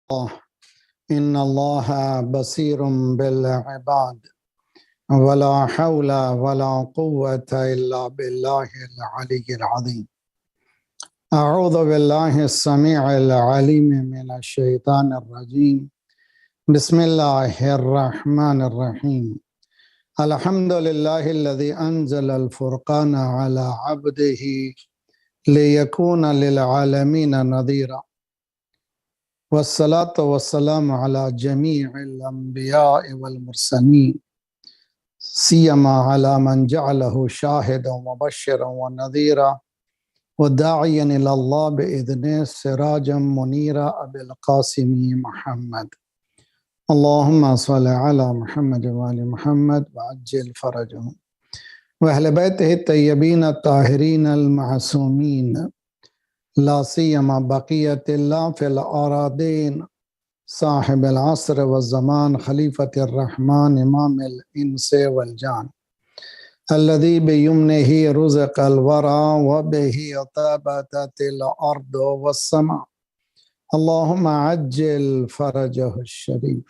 الله إن الله بصير بالعباد ولا حول ولا قوة إلا بالله العلي العظيم. أعوذ بالله السميع العليم من الشيطان الرجيم. بسم الله الرحمن الرحيم. الحمد لله الذي أنزل الفرقان على عبده ليكون للعالمين نذيرا، والصلاة والسلام على جميع الأنبياء والمرسلين سيما على من جعله شاهدا ومبشرا ونذيرا وداعيا إلى الله بإذنه سراجا منيرا أبي القاسم محمد. اللهم صل على محمد وآل محمد وعجل فرجهم وأهل بيته الطيبين الطاهرين المعصومين لا سيما بقية الله في الأراضين صاحب العصر والزمان خليفة الرحمن إمام الإنس والجان الذي بيمنه رزق الورى وبه طابت الأرض والسماء. اللهم عجل فرجه الشريف.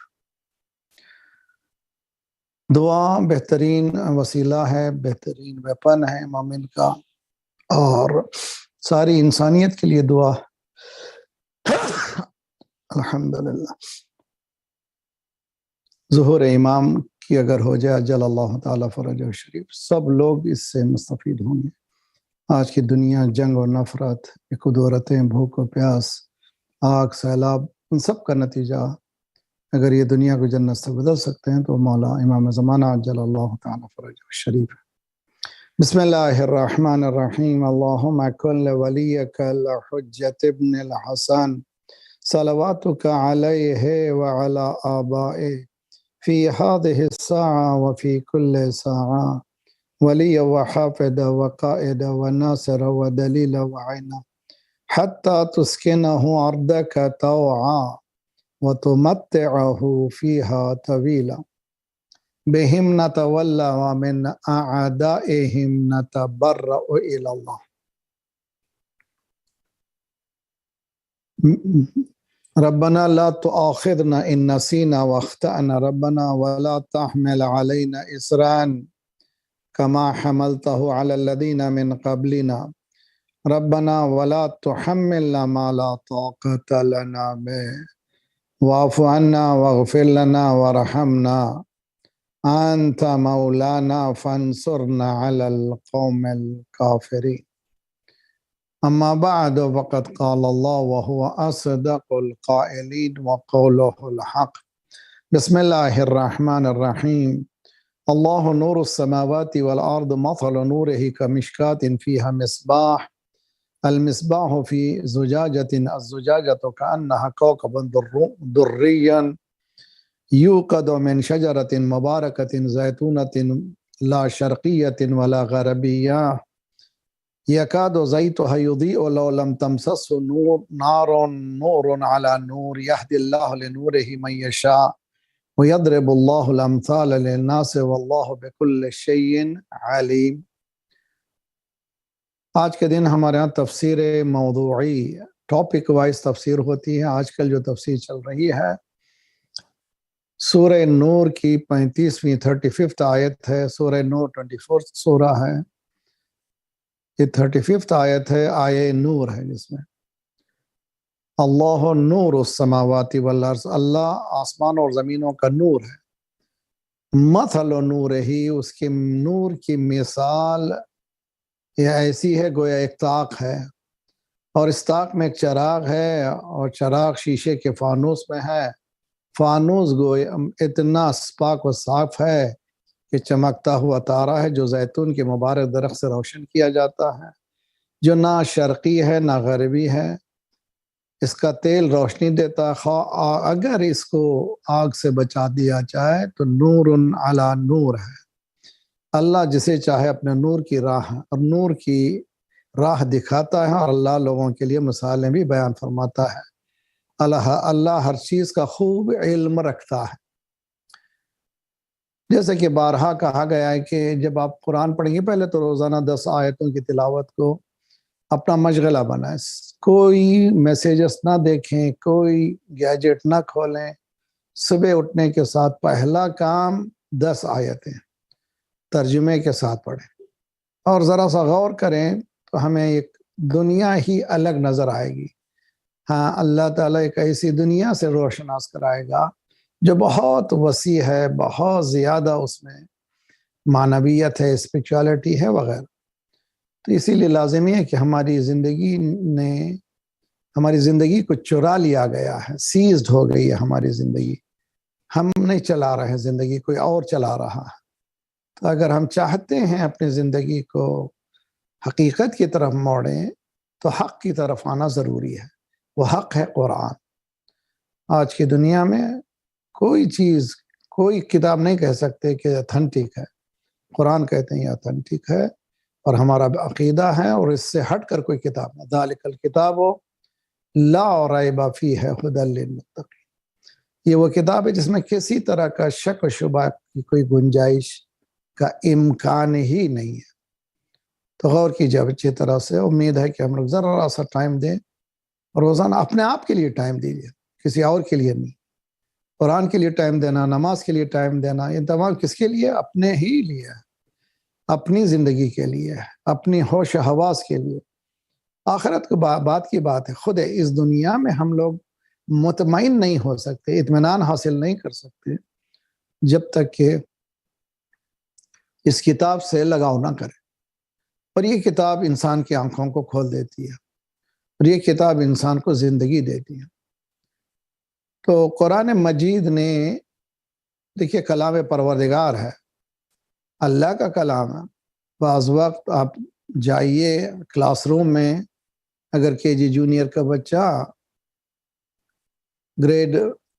دعا بہترین وسیلہ ہے، بہترین ویپن ہے مومن کا، اور ساری انسانیت کے لیے دعا الحمدللہ۔ ظہور امام کی اگر ہو جائے جل اللہ تعالیٰ فرجہ شریف، سب لوگ اس سے مستفید ہوں گے۔ آج کی دنیا جنگ و نفرت، قدورتیں، بھوک و پیاس، آگ، سیلاب، ان سب کا نتیجہ اگر یہ دنیا کو جنت سے بدل سکتے ہیں تو مولا امام زمانہ جل اللہ تعالیٰ فرجہ شریف ہے۔ بسم اللہ الرحمن الرحیم۔ اللہم کل ولیک الحجۃ ابن الحسن صلواتک علیہ وعلی آبائہ فی هذه الساعة وفی کل ساعة ولی وحافظ وقائد وناصر ودلیل وعین حتی تسکنہ ارضک طوعا وتمتعه فيها طويلا بهم نتولى ومن أعدائهم نتبرأ إلى الله. ربنا لا تؤاخذنا إن نسينا واخطأنا ربنا ولا تحمل علينا إصرا كما حملته على الذين من قبلنا ربنا ولا تحملنا ما لا طاقة لنا به واعف عنا واغفر لنا وارحمنا أنت مولانا فانصرنا على القوم الكافرين. أما بعد فقد قال الله وهو أصدق القائلين وقوله الحق. بسم الله الرحمن الرحيم. الله نور السماوات والأرض مثل نوره كمشكاة فيها مصباح المصباح في زجاجة الزجاجة كأنها كوكب دري يوقد من شجرة مباركة زيتونة لا شرقية ولا غربية يكاد زيتها يضيء لو لم تمسسه نور على نور يهدي الله لنوره من يشاء ويضرب الله الأمثال للناس والله بكل شيء عليم. آج کے دن ہمارے ہاں تفسیر موضوعی ٹاپک وائز تفسیر ہوتی ہے۔ آج کل جو تفسیر چل رہی ہے سورہ نور کی 35ویں 35th آیت ہے۔ سورہ نور 24th سورہ ہے، یہ 35th آیت ہے، آیہ نور ہے، جس میں اللہ نور السماوات والارض، اللہ آسمان اور زمینوں کا نور ہے۔ مثل نور ہی، اس کے نور کی مثال یہ ایسی ہے گویا ایک طاق ہے، اور اس طاق میں ایک چراغ ہے، اور چراغ شیشے کے فانوس میں ہے۔ فانوس گویا اتنا پاک و صاف ہے کہ چمکتا ہوا تارا ہے جو زیتون کے مبارک درخت سے روشن کیا جاتا ہے، جو نہ شرقی ہے نہ غربی ہے۔ اس کا تیل روشنی دیتا ہے، اگر اس کو آگ سے بچا دیا جائے تو نور علی نور ہے۔ اللہ جسے چاہے اپنے نور کی راہ اور نور کی راہ دکھاتا ہے، اور اللہ لوگوں کے لیے مثالیں بھی بیان فرماتا ہے۔ اللہ ہر چیز کا خوب علم رکھتا ہے۔ جیسے کہ بارہا کہا گیا ہے کہ جب آپ قرآن پڑھیں گے پہلے تو روزانہ 10 آیتوں کی تلاوت کو اپنا مشغلہ بنائیں، کوئی میسیجز نہ دیکھیں، کوئی گیجٹ نہ کھولیں، صبح اٹھنے کے ساتھ پہلا کام 10 آیتیں ترجمے کے ساتھ پڑھیں، اور ذرا سا غور کریں تو ہمیں ایک دنیا ہی الگ نظر آئے گی۔ ہاں، اللہ تعالیٰ ایک ایسی دنیا سے روشناس کرائے گا جو بہت وسیع ہے، بہت زیادہ اس میں معنویت ہے، اسپرچولیٹی ہے وغیرہ۔ تو اسی لیے لازمی ہے کہ ہماری زندگی کو چرا لیا گیا ہے، سیزڈ ہو گئی ہے ہماری زندگی، ہم نہیں چلا رہے ہیں زندگی، کوئی اور چلا رہا ہے۔ تو اگر ہم چاہتے ہیں اپنی زندگی کو حقیقت کی طرف موڑیں تو حق کی طرف آنا ضروری ہے، وہ حق ہے قرآن۔ آج کی دنیا میں کوئی چیز، کوئی کتاب نہیں کہہ سکتے کہ اتھینٹک ہے، قرآن کہتے ہیں یہ اتھینٹک ہے اور ہمارا عقیدہ ہے، اور اس سے ہٹ کر کوئی کتاب نہیں۔ ذالک الکتاب لا ریب فیہ ھدی للمتقین، یہ وہ کتاب ہے جس میں کسی طرح کا شک و شبہ کی کوئی گنجائش کا امکان ہی نہیں ہے۔ تو غور کیجیے اچھی طرح سے، امید ہے کہ ہم لوگ ذرا سا ٹائم دیں، اور روزانہ اپنے آپ کے لیے ٹائم دیجیے، کسی اور کے لیے نہیں۔ قرآن کے لیے ٹائم دینا، نماز کے لیے ٹائم دینا، یہ تمام کس کے لیے؟ اپنے ہی لیے، اپنی زندگی کے لیے، اپنی ہوش و حواس کے لیے۔ آخرت کے بات کی بات ہے، خود اس دنیا میں ہم لوگ مطمئن نہیں ہو سکتے، اطمینان حاصل نہیں کر سکتے جب تک کہ اس کتاب سے لگاؤ نہ کریں۔ اور یہ کتاب انسان کی آنکھوں کو کھول دیتی ہے، اور یہ کتاب انسان کو زندگی دیتی ہے۔ تو قرآن مجید نے، دیکھیے، کلام پروردگار ہے، اللہ کا کلام ہے۔ بعض وقت آپ جائیے کلاس روم میں، اگر کے جی جونیئر کا بچہ گریڈ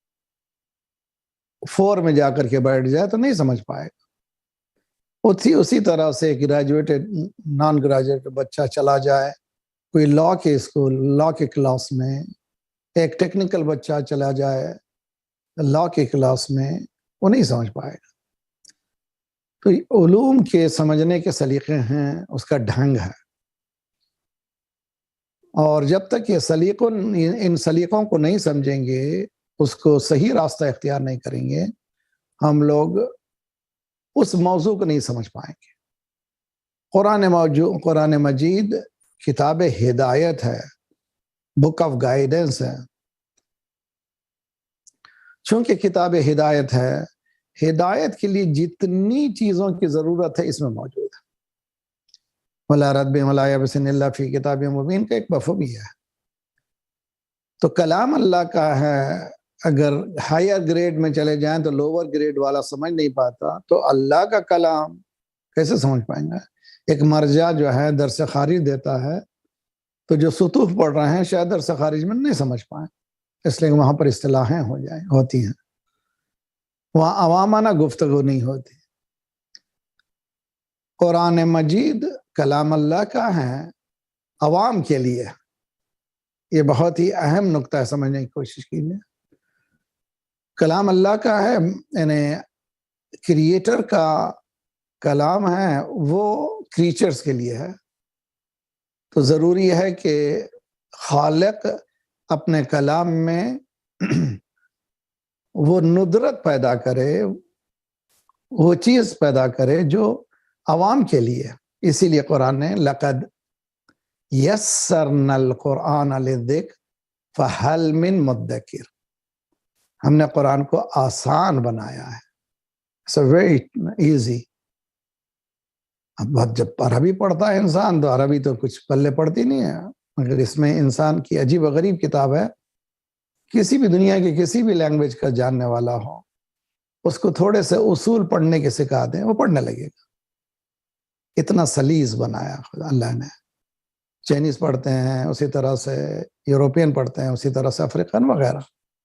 4 میں جا کر کے بیٹھ جائے تو نہیں سمجھ پائے گا۔ اسی طرح سے گریجویٹڈ نان گریجویٹ بچہ چلا جائے کوئی لا کے اسکول، لا کے کلاس میں، ایک ٹیکنیکل بچہ چلا جائے لا کے کلاس میں، وہ نہیں سمجھ پائے گا۔ تو علوم کے سمجھنے کے سلیقے ہیں، اس کا ڈھنگ ہے، اور جب تک یہ ان سلیقوں کو نہیں سمجھیں گے، اس کو صحیح راستہ اختیار نہیں کریں گے، ہم لوگ اس موضوع کو نہیں سمجھ پائیں گے۔ قرآن مجید کتاب ہدایت ہے، بک آف گائیڈنس ہے۔ چونکہ کتاب ہدایت ہے، ہدایت کے لیے جتنی چیزوں کی ضرورت ہے اس میں موجود ہے۔ وَلَا رَدْبٍ وَلَا يَبْسٍ إِلَّا فِي كِتَابٍ مُبِينٍ کا ایک مفہوم بھی ہے۔ تو کلام اللہ کا ہے، اگر ہائر گریڈ میں چلے جائیں تو لوور گریڈ والا سمجھ نہیں پاتا، تو اللہ کا کلام کیسے سمجھ پائیں گے؟ ایک مرجع جو ہے درس خارج دیتا ہے، تو جو سطوح پڑھ رہے ہیں شاید درس خارج میں نہیں سمجھ پائیں، اس لیے وہاں پر اصطلاحیں ہوتی ہیں، وہاں عوامانہ گفتگو نہیں ہوتی۔ قرآن مجید کلام اللہ کا ہے، عوام کے لیے۔ یہ بہت ہی اہم نقطہ ہے، سمجھنے کی کوشش کیجیے۔ کلام اللہ کا ہے، یعنی کریٹر کا کلام ہے، وہ کریچرز کے لیے ہے۔ تو ضروری ہے کہ خالق اپنے کلام میں وہ ندرت پیدا کرے، وہ چیز پیدا کرے جو عوام کے لیے۔ اسی لیے قرآن نے لقد یسرنا القرآن للذکر فہل من مدکر، ہم نے قرآن کو آسان بنایا ہے، so very easy۔ اب جب عربی پڑھتا ہے انسان تو عربی تو کچھ پلے پڑتی نہیں ہے، مگر اس میں انسان کی عجیب و غریب کتاب ہے۔ کسی بھی دنیا کی کسی بھی لینگویج کا جاننے والا ہو، اس کو تھوڑے سے اصول پڑھنے کے سکھا دیں، وہ پڑھنے لگے گا۔ اتنا سلیس بنایا خدا اللہ نے۔ چائنیز پڑھتے ہیں اسی طرح سے، یوروپین پڑھتے ہیں اسی طرح سے، افریقن وغیرہ۔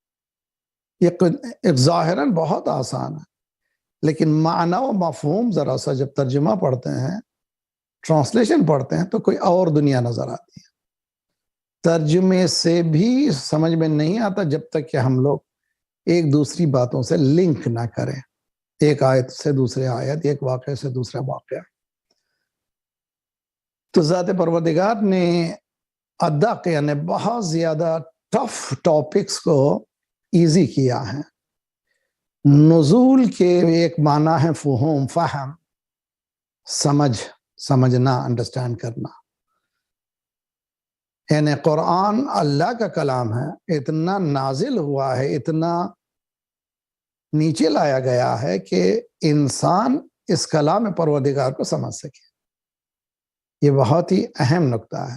ایک ظاہراً بہت آسان ہے، لیکن معنی و مفہوم ذرا سا جب ترجمہ پڑھتے ہیں، ٹرانسلیشن پڑھتے ہیں، تو کوئی اور دنیا نظر آتی ہے۔ ترجمے سے بھی سمجھ میں نہیں آتا جب تک کہ ہم لوگ ایک دوسری باتوں سے لنک نہ کریں، ایک آیت سے دوسرے آیت، ایک واقعے سے دوسرا واقعہ۔ تو ذات پروردگار نے ادق یعنی بہت زیادہ ٹف ٹاپکس کو ایزی کیا ہے. نزول کے ایک معنی ہے فہم، فہم، سمجھنا، انڈرسٹینڈ کرنا. یعنی قرآن اللہ کا کلام ہے، اتنا نازل ہوا ہے، اتنا نیچے لایا گیا ہے کہ انسان اس کلام پروردگار کو سمجھ سکے. یہ بہت ہی اہم نکتہ ہے،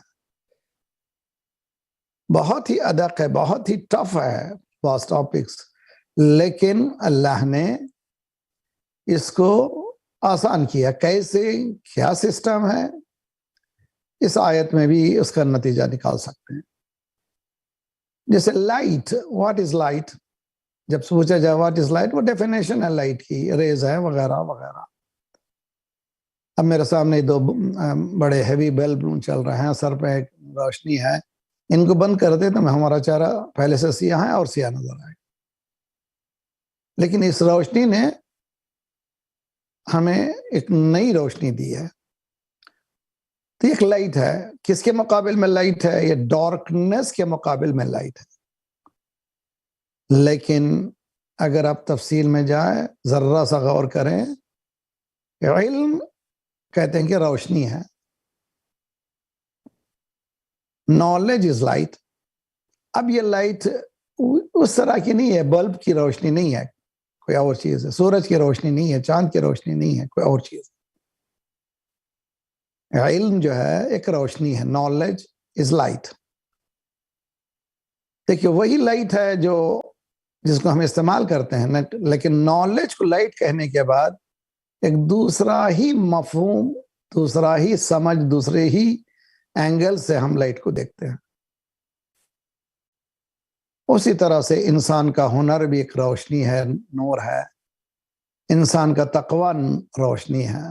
بہت ہی ادق ہے، بہت ہی ٹف ہے بعض ٹاپکس، لیکن اللہ نے اس کو آسان کیا. کیسے، کیا سسٹم ہے، اس آیت میں بھی اس کا نتیجہ نکال سکتے ہیں. جیسے لائٹ، واٹ از لائٹ، جب پوچھا جائے واٹ از لائٹ، وہ ڈیفینیشن ہے لائٹ کی، ریز ہے وغیرہ وغیرہ. اب میرے سامنے دو بڑے ہیوی بلب چل رہے ہیں، سر پہ ایک روشنی ہے، ان کو بند کر دے تو ہمارا چہرہ پہلے سے سیاہ ہے اور سیاہ نظر آئے. لیکن اس روشنی نے ہمیں ایک نئی روشنی دی ہے. تو ایک لائٹ ہے، کس کے مقابل میں لائٹ ہے؟ یہ ڈارکنیس کے مقابل میں لائٹ ہے. لیکن اگر آپ تفصیل میں جائیں، ذرا سا غور کریں، علم کہتے ہیں کہ روشنی ہے. Knowledge is light. اب یہ لائٹ اس طرح کی نہیں ہے، بلب کی روشنی نہیں ہے، کوئی اور چیز ہے. سورج کی روشنی نہیں ہے، چاند کی روشنی نہیں ہے، کوئی اور چیز. علم جو ہے ایک روشنی ہے. Knowledge is light. دیکھیے وہی لائٹ ہے جو جس کو ہم استعمال کرتے ہیں، لیکن نالج کو لائٹ کہنے کے بعد ایک دوسرا ہی مفہوم، دوسرا ہی سمجھ، دوسرے ہی اینگل سے ہم لائٹ کو دیکھتے ہیں. اسی طرح سے انسان کا ہنر بھی ایک روشنی ہے، نور ہے. انسان کا تقوی روشنی ہے.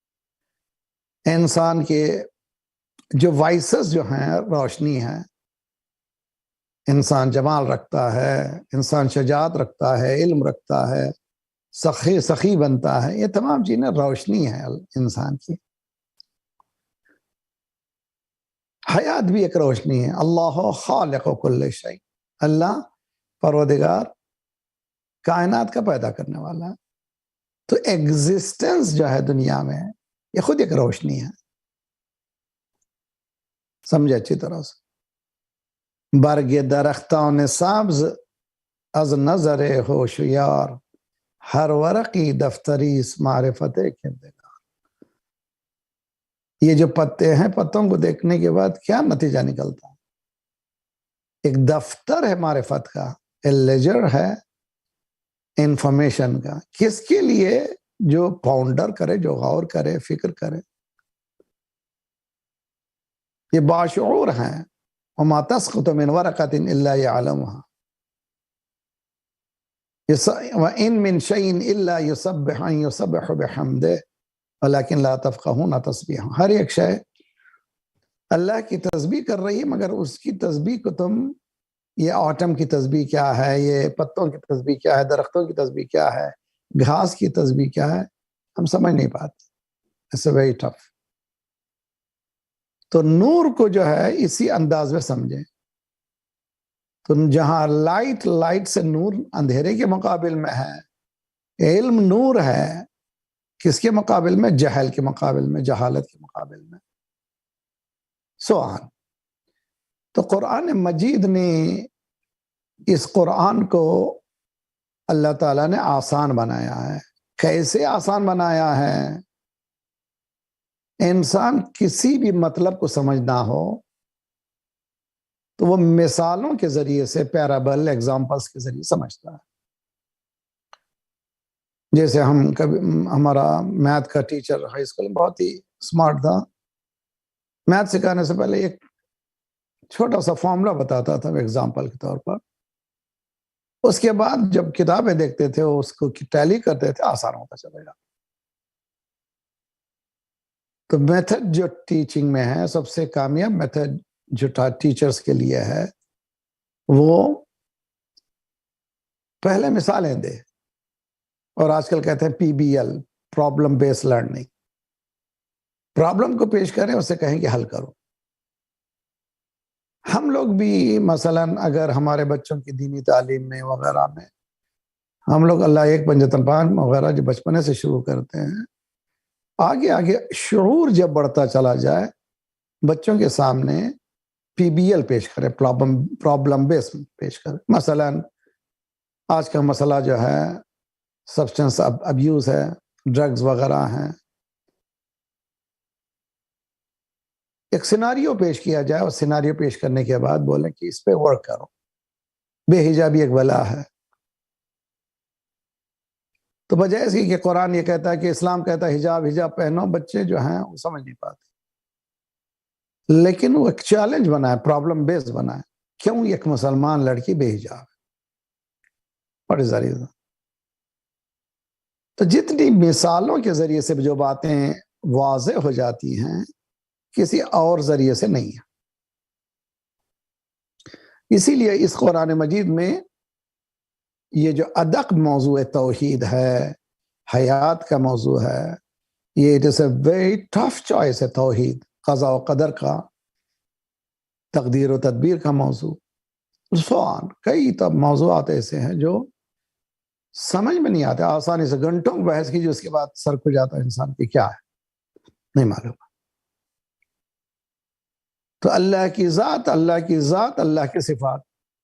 انسان کے جو وائسز جو ہیں روشنی ہے. انسان جمال رکھتا ہے، انسان شجاعت رکھتا ہے، علم رکھتا ہے، سخی بنتا ہے. یہ تمام چیزیں روشنی ہے انسان کی. حیات بھی ایک روشنی ہے. اللہ خالق کل شیء. اللہ پروردگار کائنات کا پیدا کرنے والا ہے. تو ایگزسٹنس جو ہے دنیا میں، یہ خود ایک روشنی ہے. سمجھے اچھی طرح سے. برگ درختان سبز از نظر ہوشیار، ہر ورقی دفتری معرفت کردگار. یہ جو پتے ہیں، پتوں کو دیکھنے کے بعد کیا نتیجہ نکلتا ہے؟ ایک دفتر ہے معرفت کا، لیجر ہے انفارمیشن کا. کس کے لیے؟ جو پاؤنڈر کرے، جو غور کرے، فکر کرے. یہ باشعور ہیں. وما تسقط من ورقة الا يعلمها وان من شيء الا يسبح بحمده ولكن لا تفقهون تسبيحه. ہر ایک شے اللہ کی تسبیح کر رہی ہے، مگر اس کی تسبیح کو تم، یہ آٹم کی تسبیح کیا ہے، یہ پتوں کی تسبیح کیا ہے، درختوں کی تسبیح کیا ہے، گھاس کی تسبیح کیا ہے، ہم سمجھ نہیں پاتے. It's a very tough. تو نور کو جو ہے اسی انداز میں سمجھیں. تو جہاں لائٹ سے نور اندھیرے کے مقابل میں ہے، علم نور ہے کس کے مقابل میں؟ جہل کے مقابل میں، جہالت کے مقابل میں. سوال. تو قرآن مجید نے اس قرآن کو اللہ تعالیٰ نے آسان بنایا ہے. کیسے آسان بنایا ہے؟ انسان کسی بھی مطلب کو سمجھنا ہو تو وہ مثالوں کے ذریعے سے، پیرابل، ایگزامپلس کے ذریعے سمجھتا ہے. جیسے ہمارا میتھ کا ٹیچر ہائی اسکول میں بہت ہی اسمارٹ تھا. میتھ سکھانے سے پہلے ایک چھوٹا سا فارمولا بتاتا تھا ایگزامپل کے طور پر. اس کے بعد جب کتابیں دیکھتے تھے، اس کو ٹیلی کرتے تھے، آسان ہوتا چلے گا. تو میتھڈ جو ٹیچنگ میں ہے، سب سے کامیاب میتھڈ جو ٹیچرز کے لیے ہے، وہ پہلے مثالیں دے. اور آج کل کہتے ہیں PBL، problem base learning. Problem کو پیش کریں، اسے کہیں کہ حل کرو. ہم لوگ بھی مثلا اگر ہمارے بچوں کی دینی تعلیم میں وغیرہ میں ہم لوگ اللہ ایک پنجتن پان وغیرہ جو بچپنے سے شروع کرتے ہیں، آگے آگے شعور جب بڑھتا چلا جائے بچوں کے سامنے پی بی ایل پیش کرے، پرابلم بیس پیش کرے. مثلا آج کا مسئلہ جو ہے سبسٹنس ابیوز ہے، ڈرگز وغیرہ ہیں، ایک سیناریو پیش کیا جائے اور سیناریو پیش کرنے کے بعد بولیں کہ اس پہ ورک کرو. بے حجابی ایک بلا ہے، تو بجائے اس کی کہ قرآن یہ کہتا ہے کہ اسلام کہتا ہے حجاب پہنو، بچے جو ہیں وہ سمجھ نہیں پاتے. لیکن وہ ایک چیلنج بنا ہے، پرابلم بیس بنا ہے. کیوں ایک مسلمان لڑکی بے حجاب ہے؟ What is the reason؟ تو جتنی مثالوں کے ذریعے سے جو باتیں واضح ہو جاتی ہیں کسی اور ذریعے سے نہیں ہے. اسی لیے اس قرآن مجید میں یہ جو ادق موضوع توحید ہے، حیات کا موضوع ہے، یہ it is a very tough choice ہے. توحید، قضاء و قدر کا، تقدیر و تدبیر کا موضوع، سوان کئی موضوعات ایسے ہیں جو سمجھ میں نہیں آتے. آسانی سے گھنٹوں بحث کی جو اس کے بعد سر کھل جاتا ہے انسان کی کیا ہے نہیں معلوم. تو اللہ کی ذات، اللہ کی صفات،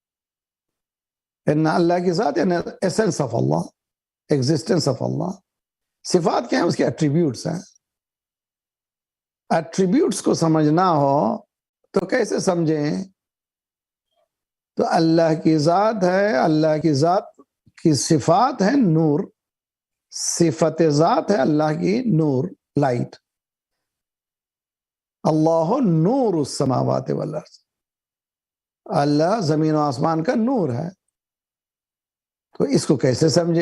ان اللہ کی ذات یعنی essence of Allah, existence of Allah. صفات کیا ہیں؟ اس کے ایٹریبیوٹس ہیں. ایٹریبیوٹس کو سمجھنا ہو تو کیسے سمجھیں؟ تو اللہ کی ذات ہے، اللہ کی ذات کی صفات ہے نور، صفت ذات ہے اللہ کی نور، لائٹ. اللہ نور السماوات والارض، اللہ زمین و آسمان کا نور ہے. تو اس کو کیسے سمجھے؟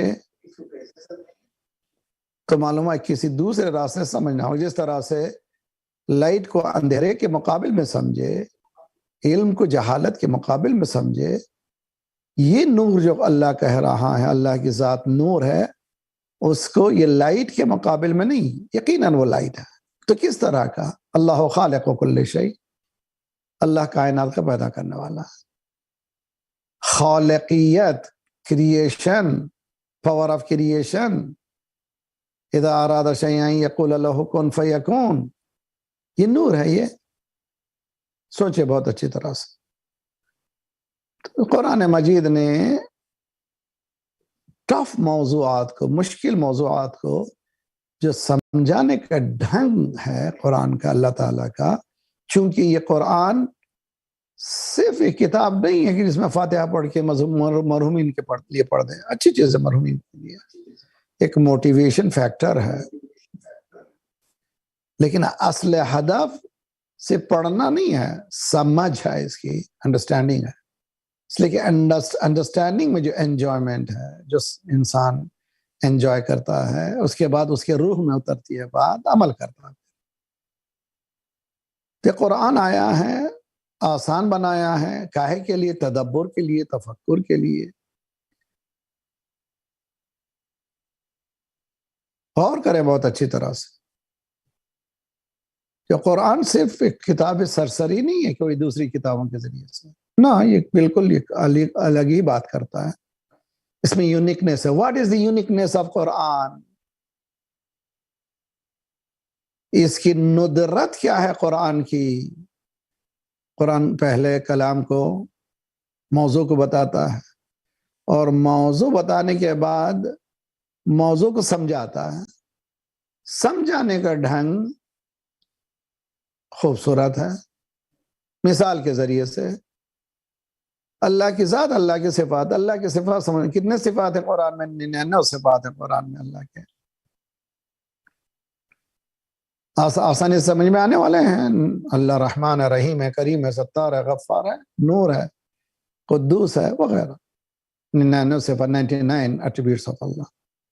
تو معلوم ہے کسی دوسرے راستے سمجھنا ہو. جس طرح سے لائٹ کو اندھیرے کے مقابل میں سمجھے، علم کو جہالت کے مقابل میں سمجھے، یہ نور جو اللہ کہہ رہا ہے اللہ کی ذات نور ہے، اس کو یہ لائٹ کے مقابل میں نہیں، یقیناً وہ لائٹ ہے. تو کس طرح کا؟ اللہ خالق کل شیء، اللہ کائنات کا پیدا کرنے والا ہے. خالقیت، کریشن، پاور آف کریشن، اذا اراد شیئا یقول له کن فیکون، یہ نور ہے. یہ سوچے بہت اچھی طرح سے. قرآن مجید نے ٹف موضوعات کو، مشکل موضوعات کو جو سمجھانے کا ڈھنگ ہے قرآن کا، اللہ تعالیٰ کا، چونکہ یہ قرآن صرف ایک کتاب نہیں ہے کہ جس میں فاتحہ پڑھ کے مرحومین کے لیے پڑھ دیں. اچھی چیز ہے مرحومین کے لیے، ایک موٹیویشن فیکٹر ہے، لیکن اصل ہدف سے پڑھنا نہیں ہے، سمجھ ہے، اس کی انڈرسٹینڈنگ ہے. اس لیے کہ انڈرسٹینڈنگ میں جو انجوائمنٹ ہے، جو انسان انجوائے کرتا ہے، اس کے بعد اس کے روح میں اترتی ہے بات، عمل کرتا ہے. کہ قرآن آیا ہے، آسان بنایا ہے، کاہے کے لیے؟ تدبر کے لیے، تفکر کے لیے. غور کریں بہت اچھی طرح سے کہ قرآن صرف ایک کتاب سرسری نہیں ہے کوئی دوسری کتابوں کے ذریعے سے، نہ، یہ بالکل الگ ہی بات کرتا ہے. اس میں یونیکنیس ہے. What is the uniqueness of Quran? اس کی ندرت کیا ہے قرآن کی؟ قرآن پہلے کلام کو، موضوع کو بتاتا ہے، اور موضوع بتانے کے بعد موضوع کو سمجھاتا ہے. سمجھانے کا ڈھنگ خوبصورت ہے. مثال کے ذریعے سے اللہ کی ذات، اللہ کی صفات، اللہ کی صفات سمجھ. کتنے صفات ہیں قرآن میں؟ 99 صفات ہیں قرآن میں اللہ کے. آسانی سے سمجھ میں آنے والے ہیں. اللہ رحمان ہے، رحیم ہے، کریم ہے، ستار ہے، غفار ہے، نور ہے، قدوس ہے، وغیرہ. 99 صفات، 99 ایٹریبیوٹس آف اللہ.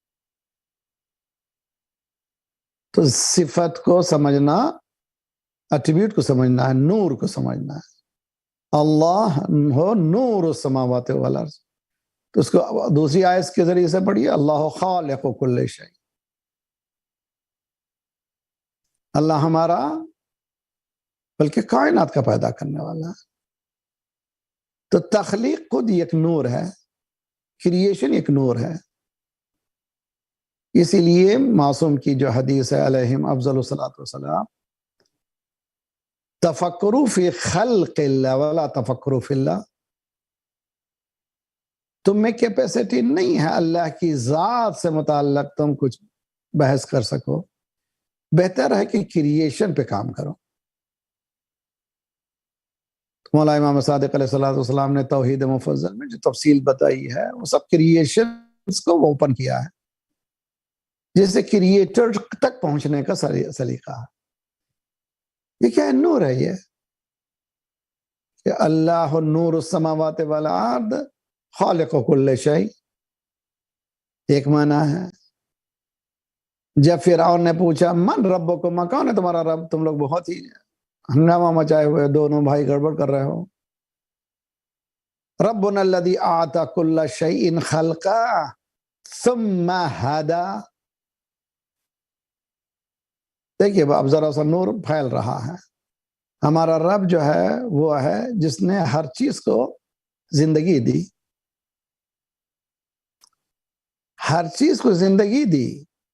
تو صفت کو سمجھنا، ایٹریبیوٹ کو سمجھنا ہے، نور کو سمجھنا ہے. اللہ ہو نور السماوات والارض. تو اس کو دوسری آیت کے ذریعے سے پڑھیے، اللہ خالق کل شیء. اللہ ہمارا بلکہ کائنات کا پیدا کرنے والا ہے. تو تخلیق خود ایک نور ہے، کریشن ایک نور ہے. اسی لیے معصوم کی جو حدیث ہے علیہم افضل الصلاۃ والسلام، تفکروا فی خلق اللہ ولا تفکروا فی اللہ. تم میں کیپیسٹی نہیں ہے اللہ کی ذات سے متعلق تم کچھ بحث کر سکو، بہتر ہے کہ کریشن پہ کام کرو. مولا امام صادق علیہ الصلوۃ والسلام نے توحید مفضل میں جو تفصیل بتائی ہے وہ سب کریشن کو اوپن کیا ہے، جیسے کریٹر تک پہنچنے کا سلیقہ ہے. یہ کیا ہے؟ نور ہے. یہ کہ اللہ نور السماوات والارض خالق کل شیء، ایک معنی ہے. جب فرعون نے پوچھا من ربکما، کون ہے تمہارا رب؟ تم لوگ بہت ہی ہنگامہ مچائے ہوئے، دونوں بھائی گڑبڑ کر رہے ہو. ربنا الذی اعطى كل شیء خلقا ثم هدى. دیکھیے اب ذرا سا نور پھیل رہا ہے. ہمارا رب جو ہے وہ ہے جس نے ہر چیز کو زندگی دی، ہر چیز کو زندگی دی.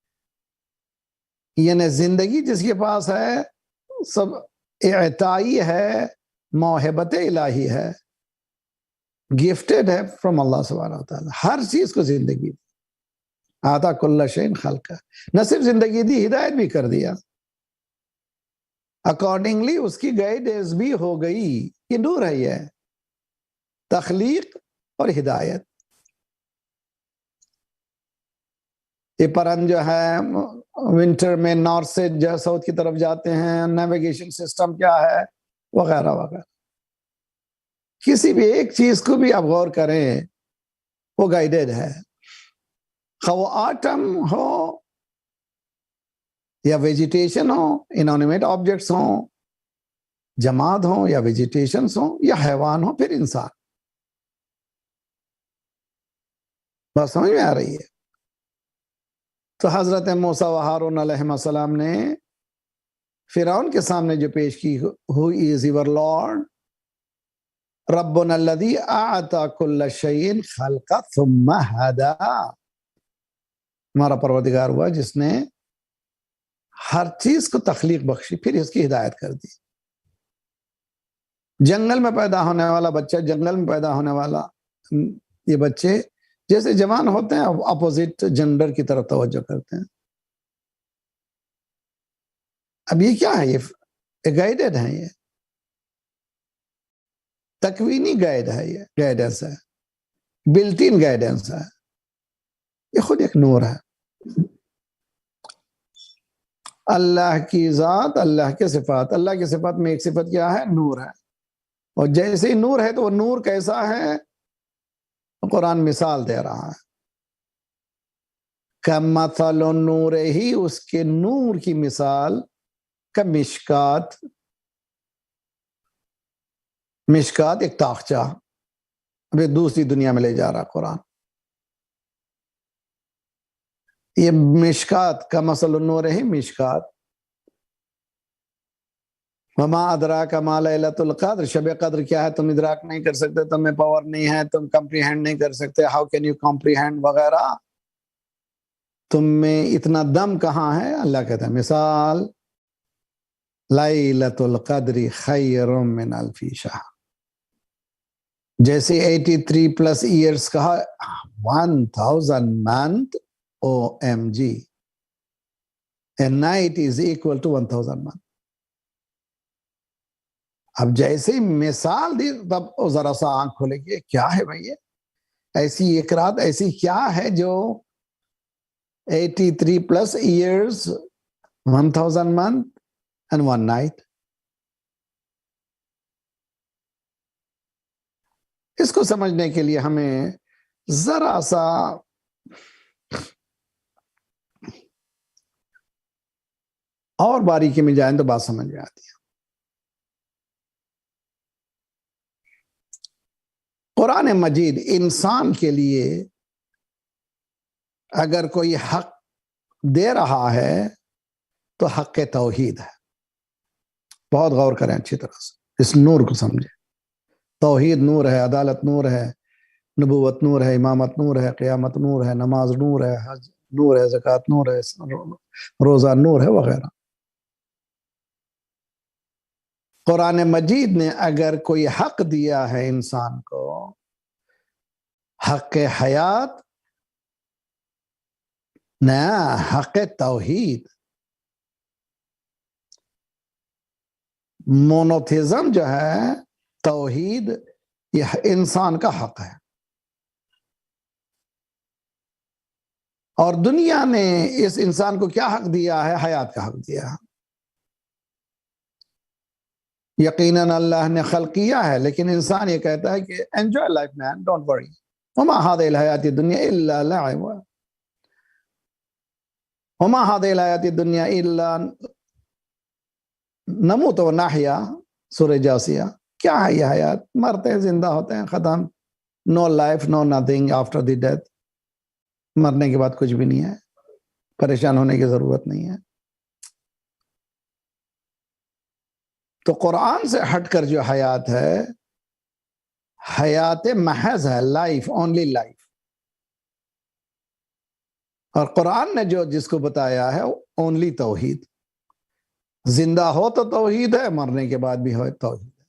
یعنی زندگی جس کے پاس ہے سب اعطائی ہے، موہبت الہی ہے، گفٹڈ ہے فرام اللہ سبحانہ وتعالی. ہر چیز کو زندگی دی. آتا کل شیء خلقا، نہ صرف زندگی دی، ہدایت بھی کر دیا. اکارڈنگلی اس کی گائیڈنس بھی ہو گئی. یہ نور ہے، یہ تخلیق اور ہدایت. یہ پرند جو ہے ونٹر میں نارتھ سے ساؤتھ کی طرف جاتے ہیں، نیویگیشن سسٹم کیا ہے وغیرہ وغیرہ. کسی بھی ایک چیز کو بھی آپ غور کریں وہ گائیڈڈ ہے، خواہ وہ آٹم ہو یا ویجیٹیشن ہو، انانیمیٹ آبجیکٹس ہوں، جماد ہوں یا ویجیٹیشنز ہوں، یا حیوان ہو، پھر انسان. بات سمجھ میں آ رہی ہے؟ تو حضرت موسیٰ و ہارون علیہ السلام نے فرعون کے سامنے جو پیش کی، Who is your Lord؟ ربنا الذی اعطى كل شیء خلقا ثم هدى. ہمارا پروردگار ہوا جس نے ہر چیز کو تخلیق بخشی، پھر اس کی ہدایت کر دی. جنگل میں پیدا ہونے والا بچہ، جنگل میں پیدا ہونے والا یہ بچے جیسے جوان ہوتے ہیں اپوزٹ جنڈر کی طرف توجہ کرتے ہیں. اب یہ کیا ہے؟ یہ گائیڈڈ ہے، یہ تکوینی گائیڈ ہے، یہ گائیڈنس ہے، بلٹ ان گائیڈنس ہے. یہ خود ایک نور ہے. اللہ کی ذات، اللہ کے صفات. اللہ کی صفات میں ایک صفت کیا ہے؟ نور ہے. اور جیسے ہی نور ہے تو وہ نور کیسا ہے؟ قرآن مثال دے رہا ہے. کمثل النور، ہی اس کے نور کی مثال کمشکات. مشکات ایک تاخچہ، ابھی دوسری دنیا میں لے جا رہا قرآن. یہ مشکات کا مثل النور ہے، مشکات. وما ادراک ما لیلۃ القدر، شب قدر کیا ہے تم ادراک نہیں کر سکتے، تم میں پاور نہیں ہے، تم کمپریہینڈ نہیں کر سکتے. ہاؤ کین یو کمپریہینڈ وغیرہ. تم میں اتنا دم کہاں ہے؟ اللہ کہتا ہے مثال لیلۃ القدر خیر من الف شہر. جیسے 83 پلس ایئرس کہا 1000 month OMG. A night is equal to 1000 month. اب جیسے مثال دی تب ذرا سا آنکھ کھولے گی، کیا ہے بھائی؟ ایسی ایک رات ایسی کیا ہے جو 83 plus years 1000 month and one night. اس کو سمجھنے کے لیے ہمیں ذرا سا اور باریکی میں جائیں تو بات سمجھ میں آتی ہے. قرآن مجید انسان کے لیے اگر کوئی حق دے رہا ہے تو حق توحید ہے. بہت غور کریں اچھی طرح سے، اس نور کو سمجھیں. توحید نور ہے، عدالت نور ہے، نبوت نور ہے، امامت نور ہے، قیامت نور ہے، نماز نور ہے، حج نور ہے، زکوٰۃ نور ہے، روزہ نور ہے وغیرہ۔ قرآن مجید نے اگر کوئی حق دیا ہے انسان کو، حق حیات نہ حق توحید، مونوتھیزم جو ہے، توحید، یہ انسان کا حق ہے۔ اور دنیا نے اس انسان کو کیا حق دیا ہے؟ حیات کا حق دیا ہے۔ یقیناً اللہ نے خلق کیا ہے، لیکن انسان یہ کہتا ہے کہ enjoy life main, don't worry, وما هذه الحیات الدنیا الا لعب، وما هذه الحیات الدنیا الا نموت ونحیا، سورہ جاثیہ۔ کیا ہے یہ حیات؟ مرتے ہیں، زندہ ہوتے ہیں، ختم۔ No life, no nothing after the death. مرنے کے بعد کچھ بھی نہیں ہے، پریشان ہونے کی ضرورت نہیں ہے۔ تو قرآن سے ہٹ کر جو حیات ہے، حیات محض ہے، لائف، اونلی لائف۔ اور قرآن نے جو جس کو بتایا ہے اونلی توحید، زندہ ہو تو توحید ہے، مرنے کے بعد بھی ہو توحید ہے۔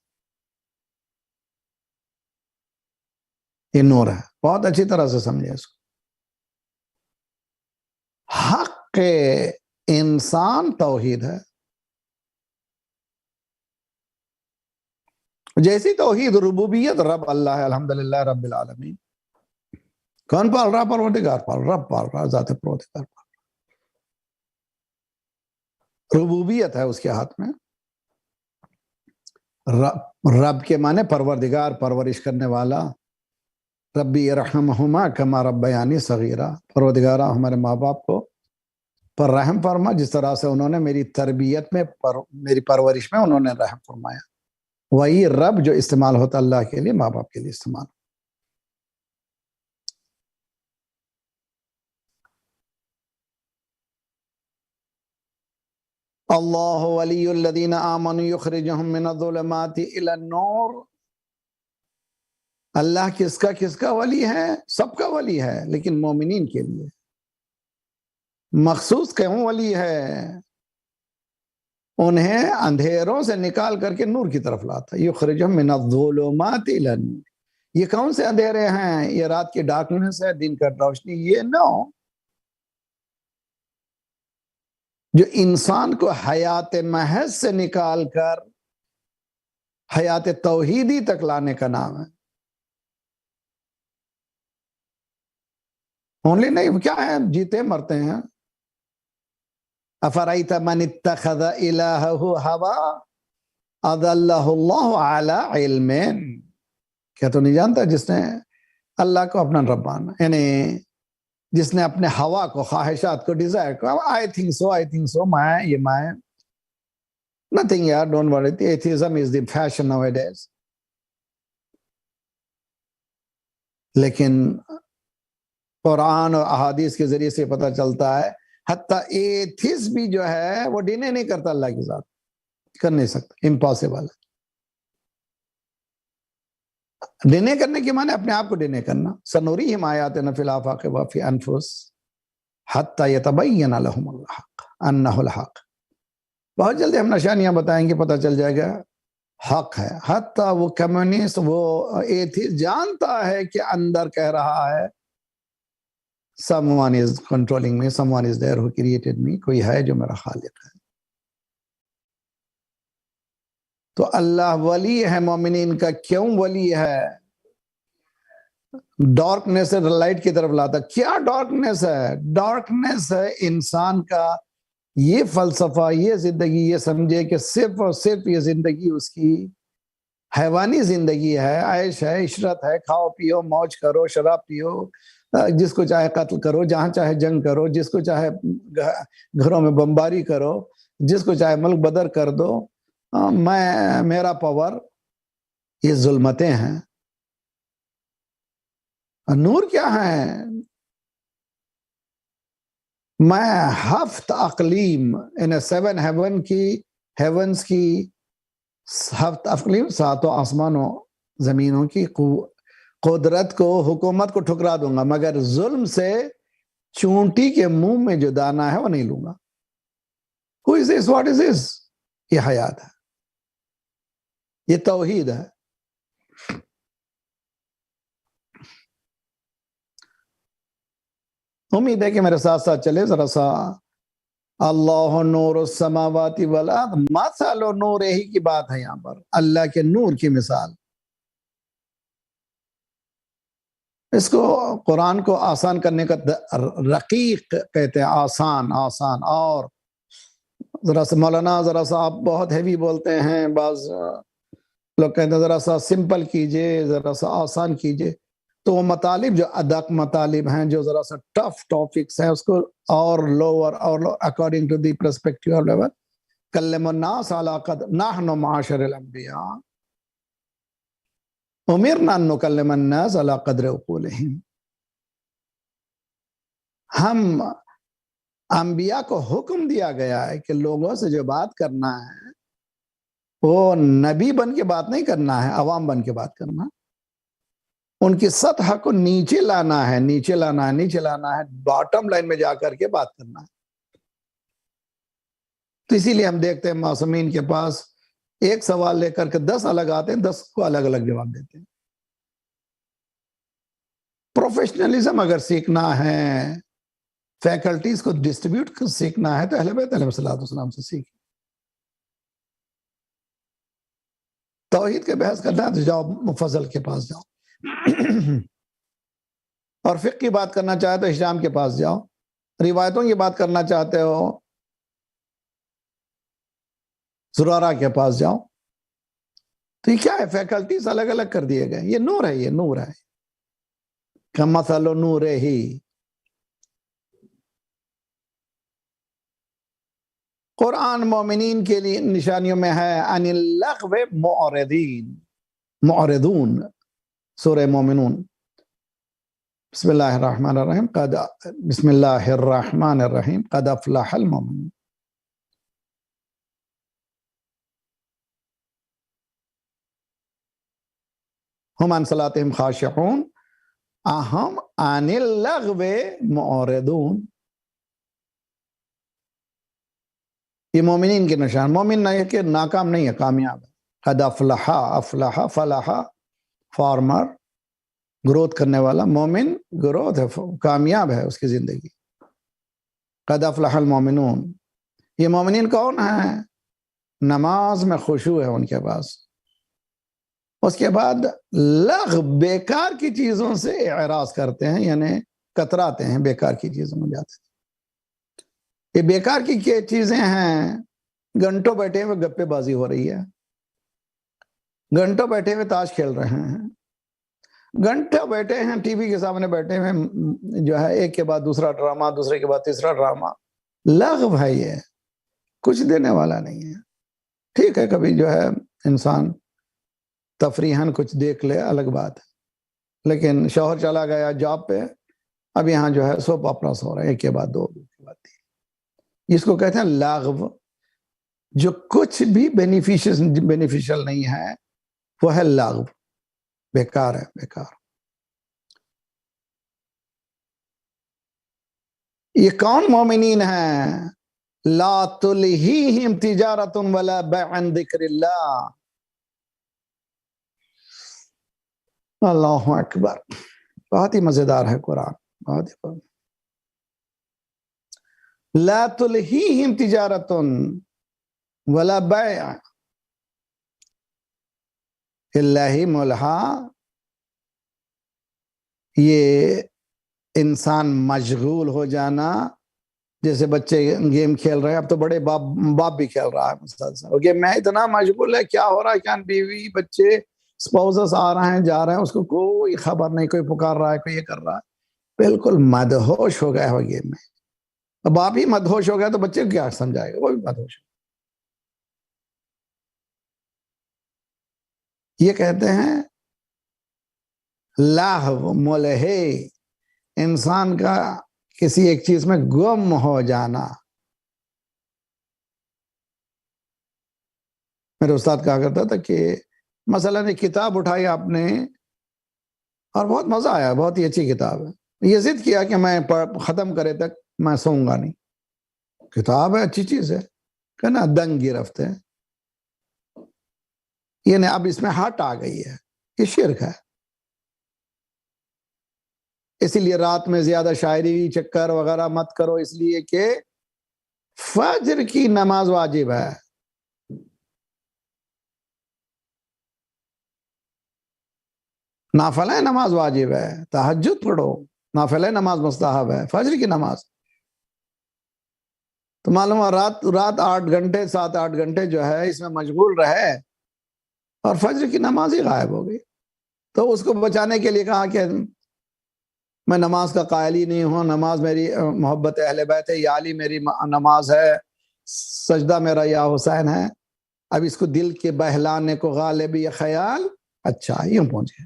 یہ نور ہے، بہت اچھی طرح سے سمجھے اس کو۔ حق انسان توحید ہے، جیسی توحید ربوبیت، رب اللہ ہے، الحمدللہ رب العالمین۔ کون پال رہا؟ پروردگار پال، رب پال رہا، ذات پروردگار پال رہا۔ ربوبیت ہے اس کے ہاتھ میں۔ رب کے معنی پروردگار، پرورش کرنے والا۔ ربی ارحمہما کما ربیانی صغیرہ، پروردگارہ ہمارے ماں باپ کو پر رحم فرما جس طرح سے انہوں نے میری تربیت میں، میری پرورش میں انہوں نے رحم فرمایا۔ وہی رب جو استعمال ہوتا اللہ کے لیے، ماں باپ کے لیے استعمال۔ اللہ ولی الذین آمنوا یخرجہم من الظلمات الی النور۔ اللہ کس کا ولی ہے؟ سب کا ولی ہے، لیکن مومنین کے لیے مخصوص کیوں ولی ہے؟ انہیں اندھیروں سے نکال کر کے نور کی طرف لاتا۔ یخرجہم من الظلمات الی النور۔ یہ کون سے اندھیرے ہیں؟ یہ رات کی ڈارکنس ہے، دن کا روشنی؟ یہ نو، جو انسان کو حیات محض سے نکال کر حیات توحیدی تک لانے کا نام ہے۔ اونلی نہیں، کیا ہے؟ جیتے مرتے ہیں۔ افرائیت من اتخذ الہہ ہوا اضلہ اللہ علی علم۔ کیا تو نہیں جانتا جس نے اللہ کو اپنا رب مانا، یعنی جس نے اپنے ہوا کو، خواہشات کو، ڈیزائر کو، I think so، میں nothing یار، don't worry، atheism is the fashion nowadays۔ لیکن قرآن اور احادیث کے ذریعے سے پتہ چلتا ہے حتیٰ ایتھیس بھی جو ہے وہ ڈینے نہیں کرتا اللہ کی ذات، کر نہیں سکتا، امپاسبل ہے۔ ڈینے کرنے کے معنی اپنے آپ کو ڈینے کرنا۔ سنوریہم آیاتنا فی الآفاق وفی انفس حتی یتبین لہم الحق انہ الحق۔ بہت جلدی ہم نشانیاں بتائیں گے، پتہ چل جائے گا حق ہے۔ حتیٰ وہ کمیونسٹ، وہ ایتھیس جانتا ہے کہ اندر کہہ رہا ہے someone is controlling me, someone is there who created me، کوئی ہے جو میرا خالق ہے۔ تو اللہ ولی ہے مومنین کا۔ کیوں ولی ہے؟ ڈارکنیس سے لائٹ کی طرف لاتا۔ کیا ڈارکنیس ہے؟ ڈارکنیس ہے انسان کا یہ فلسفہ، یہ زندگی، یہ سمجھے کہ صرف اور صرف یہ زندگی اس کی حیوانی زندگی ہے، عیش ہے، عشرت ہے، کھاؤ پیو، موج کرو، شراب پیو، جس کو چاہے قتل کرو، جہاں چاہے جنگ کرو، جس کو چاہے گھروں میں بمباری کرو، جس کو چاہے ملک بدر کر دو، میرا پاور۔ یہ ظلمتیں ہیں۔ نور کیا ہے؟ میں ہفت اقلیم، یعنی 7 ہیونس کی ہفت اقلیم، 7 آسمانوں زمینوں کی قدرت کو، حکومت کو ٹھکرا دوں گا، مگر ظلم سے چونٹی کے منہ میں جو دانا ہے وہ نہیں لوں گا۔ Who is this? What is this؟ یہ حیات ہے، یہ توحید ہے۔ امید ہے کہ میرے ساتھ ساتھ چلے ذرا سا۔ اللہ نور السماوات والارض مثل نورہ کی بات ہے یہاں پر، اللہ کے نور کی مثال۔ اس کو قرآن کو آسان کرنے کا رقیق کہتے ہیں، آسان آسان۔ اور ذرا سا مولانا ذرا سا آپ بہت ہیوی بولتے ہیں، بعض لوگ کہتے ہیں ذرا سا سمپل کیجئے، ذرا سا آسان کیجئے۔ تو وہ مطالب جو ادق مطالب ہیں، جو ذرا سا ٹف ٹاپکس ہیں، اس کو اور lower according to the perspective of level. کلم الناس علی قدر نحن معاشر الانبیاء امرنا ان نکلم الناس علی قدر عقولہم۔ ہم انبیاء کو حکم دیا گیا ہے کہ لوگوں سے جو بات کرنا ہے وہ نبی بن کے بات نہیں کرنا ہے، عوام بن کے بات کرنا۔ ان کی سطح کو نیچے لانا ہے، نیچے لانا ہے، نیچے لانا ہے، باٹم لائن میں جا کر کے بات کرنا ہے۔ تو اسی لیے ہم دیکھتے ہیں معصومین کے پاس ایک سوال لے کر کے 10 الگ آتے ہیں، 10 کو الگ الگ جواب دیتے ہیں۔ پروفیشنلزم اگر سیکھنا ہے، فیکلٹیز کو ڈسٹریبیوٹ سیکھنا ہے، تو اہل بیت علیہ السلام سے سیکھیں۔ توحید کے بحث کرنا ہے تو جاؤ مفضل کے پاس جاؤ، اور فقہ کی بات کرنا چاہے تو ہشام کے پاس جاؤ، روایتوں کی بات کرنا چاہتے ہو زرارہ کے پاس جاؤ۔ تو یہ کیا ہے؟ فیکلٹیز الگ الگ کر دیے گئے۔ یہ نور ہے، یہ نور ہے، کمثل نورہ ہی۔ قرآن مومنین کے لیے نشانیوں میں ہے ان اللغو معرضون، سورہ مومنون۔ بسم اللہ الرحمن الرحیم بسم اللہ الرحمن الرحیم قد افلح المؤمنون۔ ہم عن صلاتہم خاشعون اہم عن اللغو معرضون۔ یہ مومنین کے نشان۔ مومن نہیں کہ ناکام نہیں ہے، کامیاب ہے۔ قد افلح، افلح فلاح فارمر، گروتھ کرنے والا۔ مومن گروتھ ہے، کامیاب ہے اس کی زندگی۔ قد افلح المؤمنون۔ یہ مومنین کون ہیں؟ نماز میں خشوع ہے ان کے پاس۔ اس کے بعد لغو، بیکار کی چیزوں سے اعراض کرتے ہیں، یعنی کتراتے ہیں، بیکار کی چیزوں میں جاتے ہیں۔ یہ بیکار کی چیزیں ہیں، گھنٹوں بیٹھے ہوئے گپے بازی ہو رہی ہے، گھنٹوں بیٹھے ہوئے تاش کھیل رہے ہیں، گھنٹوں بیٹھے ہیں ٹی وی کے سامنے بیٹھے ہوئے جو ہے ایک کے بعد دوسرا ڈرامہ، دوسرے کے بعد تیسرا ڈرامہ۔ لغو ہے، یہ کچھ دینے والا نہیں ہے۔ ٹھیک ہے کبھی جو ہے انسان تفریحاً کچھ دیکھ لے، الگ بات ہے، لیکن شوہر چلا گیا جاب پہ، اب یہاں جو ہے سوپ اپراس ہو رہا ہے، ایک کے بعد دو، ایک کے بعد تین۔ اس کو کہتے ہیں لغو، جو کچھ بھی بینیفیشل نہیں ہے وہ ہے لغو، بیکار ہے، بیکار۔ یہ کون مومنین ہیں؟ لا تلہیہم تجارت ولا بیع عن ذکر اللہ۔ اللہ اکبر، بہت ہی مزیدار ہے قرآن، بہت ہی۔ لا تلہیہم تجارت ولا بیع، اللہ ملہا، یہ انسان مشغول ہو جانا۔ جیسے بچے گیم کھیل رہے ہیں، اب تو بڑے باپ بھی کھیل رہا ہے مسلسل، کہ میں اتنا مشغول ہے، کیا ہو رہا ہے کیا، بیوی بچے اسپاؤسز آ رہے ہیں جا رہے ہیں، اس کو کوئی خبر نہیں، کوئی پکار رہا ہے، کوئی یہ کر رہا ہے، بالکل مدہوش ہو گیا ہے گیم میں۔ باپ ہی مدہوش ہو گیا تو بچے کو کیا سمجھائے گا، وہ بھی مدہوش ہو۔ یہ کہتے ہیں لہو، ملہے، انسان کا کسی ایک چیز میں گم ہو جانا۔ میرے استاد کہا کرتا تھا کہ مثلا ایک کتاب اٹھائی آپ نے اور بہت مزہ آیا، بہت ہی اچھی کتاب ہے، یہ ضد کیا کہ میں ختم کرے تک میں سوؤں گا نہیں، کتاب ہے، اچھی چیز ہے، کہنا دنگ گرفت ہے، یعنی اب اس میں ہٹ آ گئی ہے، یہ شرک ہے۔ اسی لیے رات میں زیادہ شاعری چکر وغیرہ مت کرو، اس لیے کہ فجر کی نماز واجب ہے۔ نافلہ نماز واجب ہے، تہجد پڑھو، نافلہ نماز مستحب ہے، فجر کی نماز تو معلوم ہے رات 8 گھنٹے 7 8 گھنٹے جو ہے اس میں مشغول رہے اور فجر کی نماز ہی غائب ہو گئی، تو اس کو بچانے کے لیے کہا کہ میں نماز کا قائل ہی نہیں ہوں، نماز میری محبت اہل بیت ہے، یا علی میری نماز ہے، سجدہ میرا یا حسین ہے۔ اب اس کو دل کے بہلانے کو غالب یہ خیال اچھا یوں پہنچے۔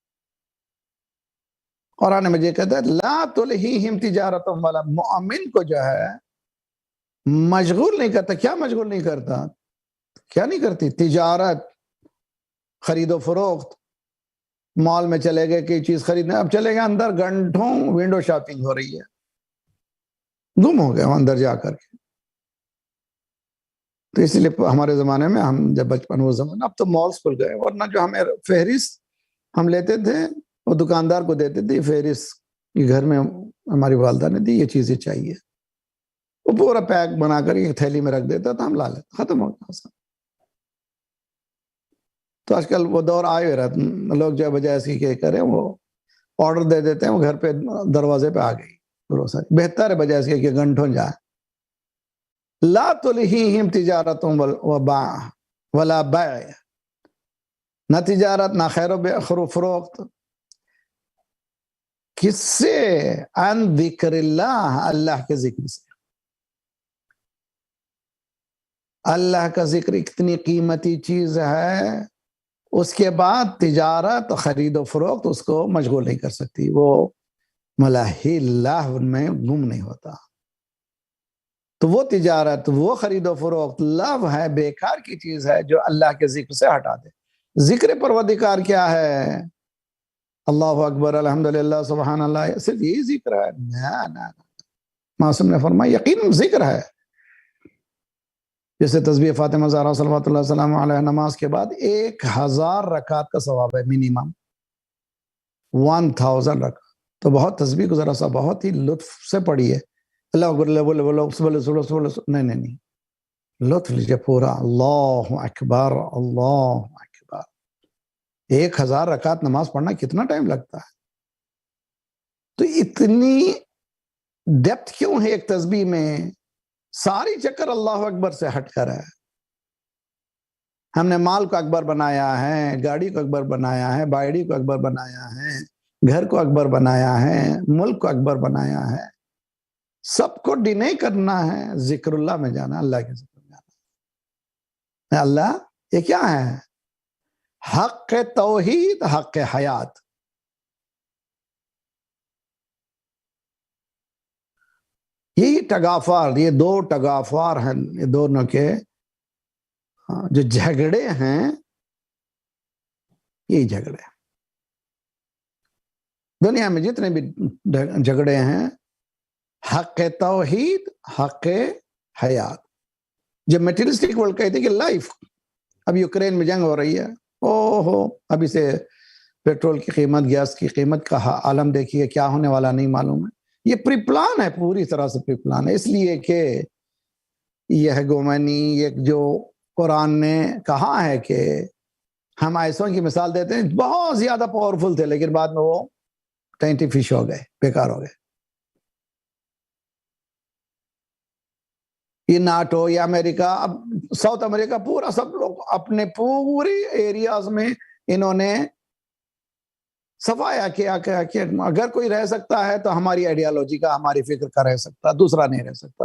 قرآن مجید کہتا ہے لا تلہیہم تجارت ولا، مؤمن کو جو ہے مشغول نہیں کرتا۔ کیا مشغول نہیں کرتا؟ کیا نہیں کرتی؟ تجارت، خرید و فروخت، مال میں چلے گئے کوئی چیز خریدنے، اب چلے گئے اندر گھنٹوں ونڈو شاپنگ ہو رہی ہے، گم ہو گئے اندر جا کر کے۔ تو اسی لیے ہمارے زمانے میں ہم جب بچپن وہ زمانہ، اب تو مالز کھل گئے، ورنہ جو ہمیں فہرست ہم لیتے تھے وہ دکاندار کو دیتے تھے، فہرست یہ گھر میں ہماری والدہ نے دی، یہ چیزیں چاہیے، وہ پورا پیک بنا کر ایک تھیلی میں رکھ دیتا تھا، ہم لا لیتے، ختم ہو گیا۔ تو آج کل وہ دور آئے رہا، لوگ جو بجائے اس کی کریں وہ آرڈر دے دیتے ہیں، وہ گھر پہ دروازے پہ آ گئی، گروسری بہتر ہے بجائے اس کے کہ گھنٹوں جائے۔ لا تلہیہم تجارت ولا بیع، نہ تجارت نہ خیر و فروخت، کس سے؟ عن ذکر اللہ، اللہ کے ذکر سے۔ اللہ کا ذکر اتنی قیمتی چیز ہے، اس کے بعد تجارت خرید و فروخت اس کو مشغول نہیں کر سکتی، وہ ملاہی اللہ میں گم نہیں ہوتا۔ تو وہ تجارت، وہ خرید و فروخت لو ہے، بیکار کی چیز ہے جو اللہ کے ذکر سے ہٹا دے۔ ذکر پروردگار کیا ہے؟ اللہ اکبر، الحمدللہ، سبحان اللہ، صرف یہی ذکر ہے؟ نہ، معصوم نے فرمایا یقیناً ذکر ہے۔ جیسے تسبیح فاطمہ زہرا صلوات اللہ وسلم علیہ نماز کے بعد 1000 رکعت کا ثواب ہے، منیمم 1000 رکعت۔ تو بہت تسبیح کو ذرا سا بہت ہی لطف سے پڑھیے، اللہ اکبر، نہیں، لطف لیجیے پورا، اللہ اکبر اللہ اکبر۔ 1000 رکعت نماز پڑھنا کتنا ٹائم لگتا ہے؟ تو اتنی ڈیپتھ کیوں ہے ایک تسبیح میں؟ ساری چکر اللہ اکبر سے ہٹ کر ہے۔ ہم نے مال کو اکبر بنایا ہے، گاڑی کو اکبر بنایا ہے، بائڑی کو اکبر بنایا ہے، گھر کو اکبر بنایا ہے، ملک کو اکبر بنایا ہے، سب کو ڈینے کرنا ہے، ذکر اللہ میں جانا، اللہ کے ذکر میں جانا۔ اللہ یہ کیا ہے؟ حق توحید، حق حیات۔ یہی ٹگافار، یہ دو ٹگافار ہیں، یہ دونوں کے جو جھگڑے ہیں، یہی جھگڑے دنیا میں جتنے بھی جھگڑے ہیں، حق توحید، حق حیات۔ جب میٹیریلسٹک ورلڈ کہتے کہ لائف، اب یوکرین میں جنگ ہو رہی ہے، اب اسے پیٹرول کی قیمت، گیس کی قیمت کا عالم دیکھیے، کیا ہونے والا نہیں معلوم ہے۔ یہ پری پلان ہے، پوری طرح سے پری پلان ہے، اس لیے کہ یہ ہے گومنی، یہ جو قرآن نے کہا ہے کہ ہم ایسوں کی مثال دیتے ہیں بہت زیادہ پاورفل تھے، لیکن بعد میں وہ ٹینٹی فش ہو گئے، بیکار ہو گئے۔ یہ ناٹو یا امریکہ، اب ساؤتھ امریکہ پورا، سب لوگ اپنے پوری ایریاز میں انہوں نے صفایا کیا کہ اگر کوئی رہ سکتا ہے تو ہماری آئیڈیالوجی کا، ہماری فکر کا رہ سکتا، دوسرا نہیں رہ سکتا۔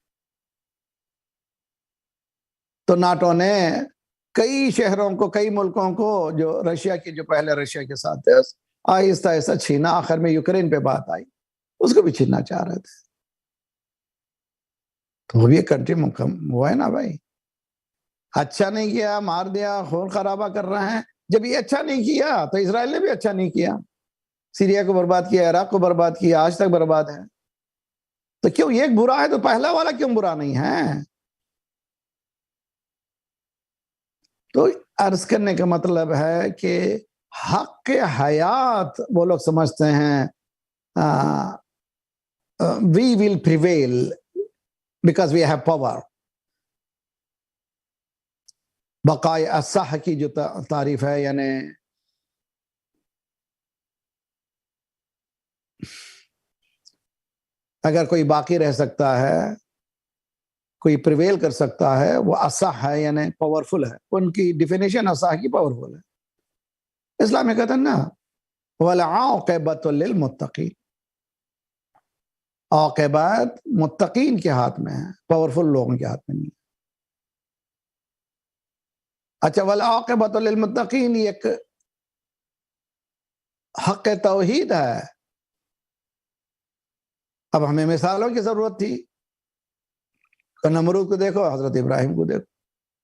تو ناٹو نے کئی شہروں کو، کئی ملکوں کو، جو رشیا کے، جو پہلے رشیا کے ساتھ تھے، آہستہ آہستہ چھینا، آخر میں یوکرین پہ بات آئی، اس کو بھی چھیننا چاہ رہے تھے۔ تو یہ کنٹری وہ ہے نا بھائی، اچھا نہیں کیا، مار دیا، خون خرابہ کر رہے ہیں، جب یہ اچھا نہیں کیا تو اسرائیل نے بھی اچھا نہیں کیا، سیریا کو برباد کیا، عراق کو برباد کیا، آج تک برباد ہے. تو کیوں ایک برا ہے تو پہلا والا کیوں برا نہیں ہے؟ تو عرض کرنے کا مطلب ہے کہ حق حیات وہ لوگ سمجھتے ہیں we will prevail because we have power. بقائے الصح کی جو تعریف ہے، یعنی اگر کوئی باقی رہ سکتا ہے، کوئی پریویل کر سکتا ہے، وہ اصح ہے، یعنی پاورفل ہے. ان کی ڈیفینیشن اصح کی پاورفل ہے. اسلام میں کہتا ہے نا وَالْعَاقِبَةُ لِلْمُتَّقِينَ، عاقبات متقین کے ہاتھ میں ہے، پاورفل لوگوں کے ہاتھ میں نہیں. اچھا، وَالْعَاقِبَةُ لِلْمُتَّقِينَ ایک حق توحید ہے. اب ہمیں مثالوں کی ضرورت تھی. تو نمرود کو دیکھو، حضرت ابراہیم کو دیکھو،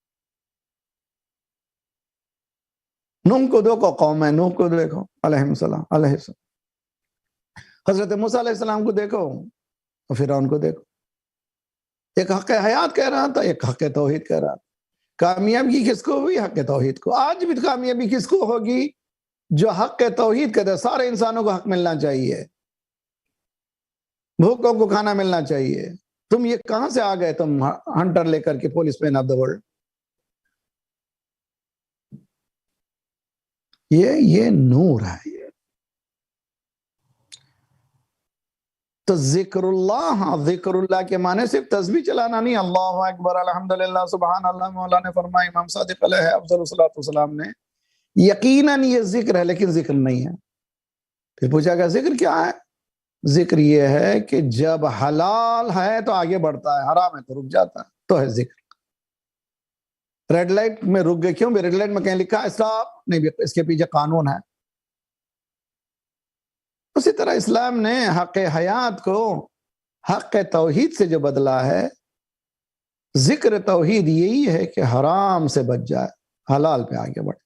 نوح کو دیکھو، قوم نوح کو دیکھو علیہ السلام، حضرت موسیٰ علیہ السلام کو دیکھو، اور فرعون کو دیکھو. ایک حق حیات کہہ رہا تھا، ایک حق توحید کہہ رہا تھا. کامیابی کس کو ہوئی؟ حق توحید کو. آج بھی کامیابی کس کو ہوگی؟ جو حق توحید کہتے ہیں سارے انسانوں کو حق ملنا چاہیے، بھوکوں کو کھانا ملنا چاہیے. تم یہ کہاں سے آ گئے؟ تم ہنٹر لے کر کے police man of the world. یہ نور ہے. تو ذکر اللہ کے معنی صرف تسبیح چلانا نہیں. اللہ اکبر، الحمدللہ، سبحان اللہ. مولا نے فرمایا، امام صادق علیہ افضل الصلوۃ والسلام نے، یقیناً یہ ذکر ہے لیکن ذکر نہیں ہے. پھر پوچھا کہ ذکر کیا ہے؟ ذکر یہ ہے کہ جب حلال ہے تو آگے بڑھتا ہے، حرام ہے تو رک جاتا ہے، تو ہے ذکر. ریڈ لائٹ میں رک گئے، کیوں بھی ریڈ لائٹ میں کہیں لکھا ہے اسٹاپ؟ نہیں، اس کے پیچھے قانون ہے. اسی طرح اسلام نے حق حیات کو حق توحید سے جو بدلا ہے، ذکر توحید یہی ہے کہ حرام سے بچ جائے، حلال پہ آگے بڑھے.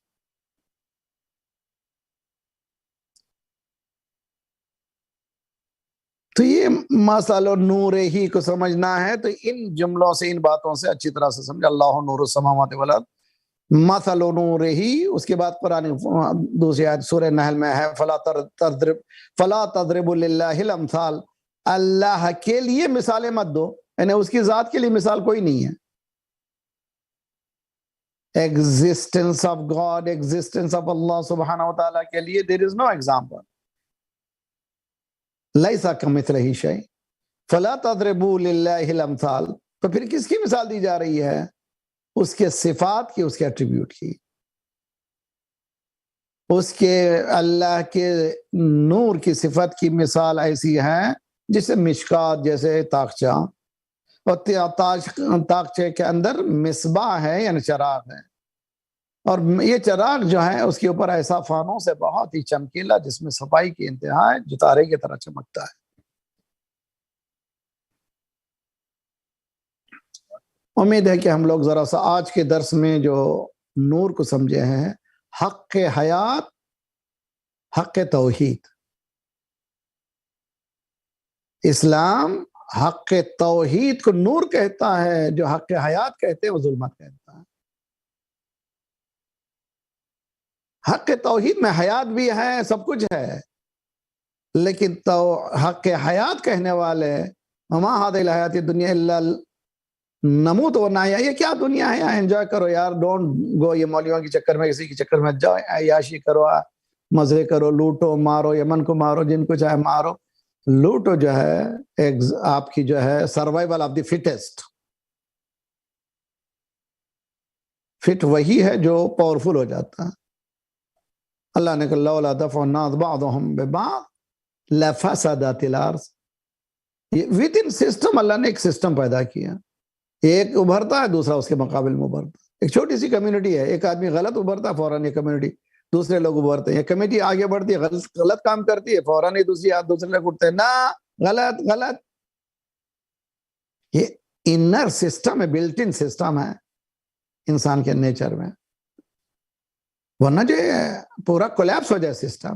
تو یہ مثل نور ہی کو سمجھنا ہے. تو ان جملوں سے، ان باتوں سے اچھی طرح سے سمجھ. اللہ نور السماوات والارض مثل نور ہی. اس کے بعد قرآن دوسری آیت سورہ نحل میں ہے فلا تضربوا للہ الامثال، اللہ کے لیے مثالیں مت دو، یعنی اس کی ذات کے لیے مثال کوئی نہیں ہے. Existence of God, existence of Allah سبحانہ وتعالیٰ کے لیے there is no example. لیسا کمثلہ شیء فلا تضربوا للہ الامثال. تو پھر کس کی مثال دی جا رہی ہے؟ اس کے صفات کی، اس کے ایٹریبیوٹ کی. اس کے اللہ کے نور کی صفت کی مثال ایسی ہے جسے مشکات، جیسے تاقچہ، اور تاقچے کے اندر مصباح ہے، یعنی چراغ ہے. اور یہ چراغ جو ہے اس کے اوپر ایسا فانوس ہے بہت ہی چمکیلا، جس میں صفائی کی انتہا ہے، جو تارے کی طرح چمکتا ہے. امید ہے کہ ہم لوگ ذرا سا آج کے درس میں جو نور کو سمجھے ہیں، حق حیات، حق توحید. اسلام حق توحید کو نور کہتا ہے، جو حق حیات کہتے ہیں وہ ظلمت کہتا ہے. حق توحید میں حیات بھی ہے، سب کچھ ہے، لیکن تو حق حیات کہنے والے وما هذه الحیات الدنیا الا نموت ونحیا، یہ کیا دنیا ہے، انجوائے کرو یار، ڈونٹ گو یہ مولویوں کے چکر میں، کسی کے چکر میں جاؤ، عیاشی کرو، مزے کرو، لوٹو مارو، یمن کو مارو، جن کو چاہے مارو. لوٹو جو ہے آپ کی جو ہے survival of the fittest. Fit وہی ہے جو پاورفل ہو جاتا ہے. اللہ نے کہا لولا دفع الناس بعضهم ببعض لفسدت الارض. ود ان سسٹم اللہ نے ایک سسٹم پیدا کیا. ایک ابھرتا ہے، دوسرا اس کے مقابل میں ابھرتا ہے. ایک چھوٹی سی کمیونٹی ہے، ایک آدمی غلط ابھرتا ہے، فوراً یہ کمیونٹی، دوسرے لوگ ابھرتے ہیں. یہ کمیٹی آگے بڑھتی ہے، غلط کام کرتی ہے، فوراً ہی دوسرے لوگ اٹھتے ہیں، نہ غلط. یہ انر سسٹم ہے، بلٹ ان سسٹم ہے انسان کے نیچر میں. ورنہ جو پورا کولیپس ہو جائے سسٹم.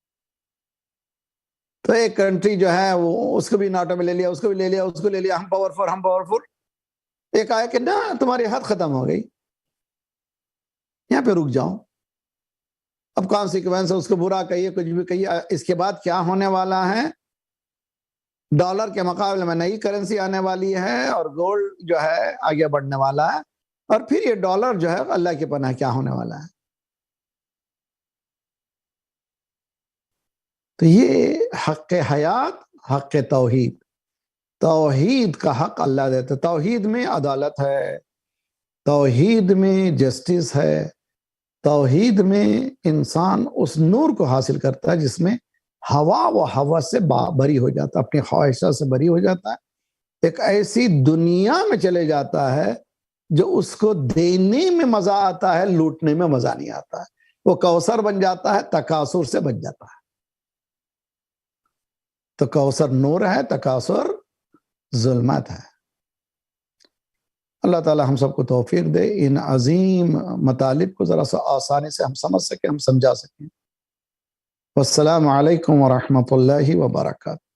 تو ایک کنٹری جو ہے وہ اس کو بھی ناٹو میں لے لیا, اس کو بھی لے لیا, اس کو لے لیا, ہم پاورفل. ایک آیا کہ نا تمہاری حد ختم ہو گئی, یہاں پہ رک جاؤ. اب کانسیکوینس اس کو برا کہیے, کچھ بھی کہیے, اس کے بعد کیا ہونے والا ہے؟ ڈالر کے مقابلے میں نئی کرنسی آنے والی ہے, اور گولڈ جو ہے آگے بڑھنے والا ہے, اور پھر یہ ڈالر جو ہے اللہ کی پناہ کیا ہونے والا ہے. تو یہ حق حیات, حق توحید. توحید کا حق اللہ دیتا ہے. توحید میں عدالت ہے, توحید میں جسٹس ہے, توحید میں انسان اس نور کو حاصل کرتا ہے جس میں ہوا و ہوس سے بری ہو جاتا ہے, اپنی خواہشات سے بری ہو جاتا ہے, ایک ایسی دنیا میں چلے جاتا ہے جو اس کو دینے میں مزہ آتا ہے, لوٹنے میں مزہ نہیں آتا ہے. وہ کوثر بن جاتا ہے, تکاثر سے بچ جاتا ہے. تو کوثر نور ہے, تکاثر ظلمت ہے. اللہ تعالی ہم سب کو توفیق دے, ان عظیم مطالب کو ذرا سا آسانی سے ہم سمجھ سکیں, ہم سمجھا سکیں. والسلام علیکم ورحمۃ اللہ وبرکاتہ.